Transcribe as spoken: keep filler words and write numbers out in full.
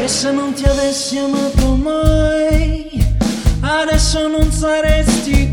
se non ti avessi amato mai, adesso non saresti